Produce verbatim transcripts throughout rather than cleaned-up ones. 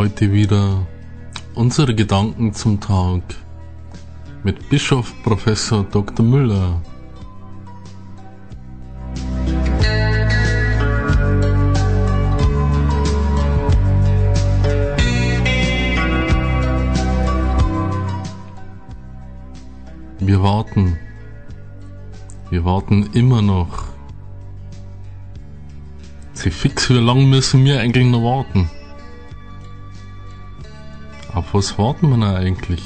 heute wieder unsere Gedanken zum Tag mit Bischof Professor Doktor Müller. Wir warten. Wir warten immer noch. Sie fix, wie lange müssen wir eigentlich noch warten? Auf was warten wir denn eigentlich?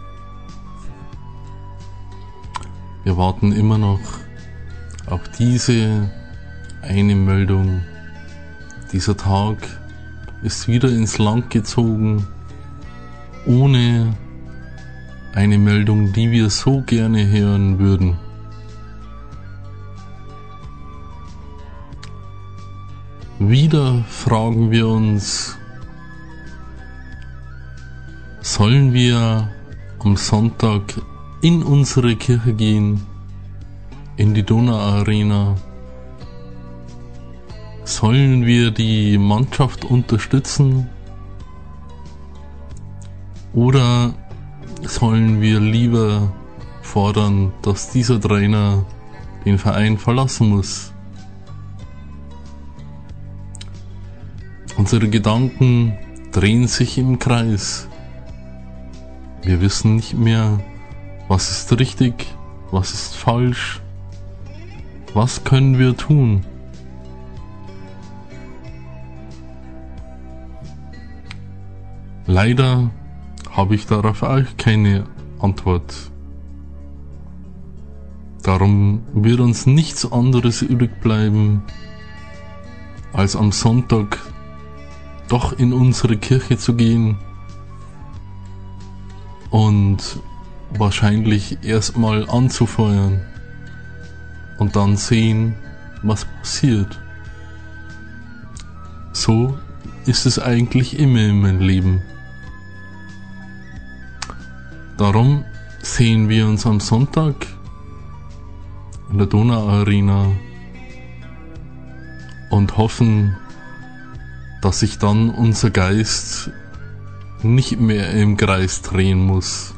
Wir warten immer noch auf diese eine Meldung. Dieser Tag ist wieder ins Land gezogen, ohne eine Meldung, die wir so gerne hören würden. Wieder fragen wir uns, sollen wir am Sonntag in unsere Kirche gehen, in die Donauarena? Sollen wir die Mannschaft unterstützen? Oder sollen wir lieber fordern, dass dieser Trainer den Verein verlassen muss? Unsere Gedanken drehen sich im Kreis. Wir wissen nicht mehr, was ist richtig, was ist falsch, was können wir tun. Leider habe ich darauf auch keine Antwort. Darum wird uns nichts anderes übrig bleiben, als am Sonntag doch in unsere Kirche zu gehen und wahrscheinlich erstmal anzufeuern und dann sehen, was passiert. So ist es eigentlich immer in meinem Leben. Darum sehen wir uns am Sonntag in der Donauarena und hoffen, dass sich dann unser Geist nicht mehr im Kreis drehen muss.